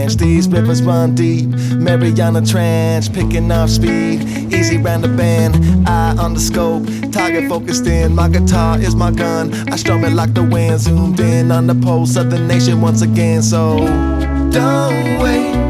ranch. These rivers run deep, Mariana Trench, picking up speed. Easy round the bend, eye on the scope, target focused in. My guitar is my gun, I strum it like the wind. Zoomed in on the pulse of the nation once again. So don't wait,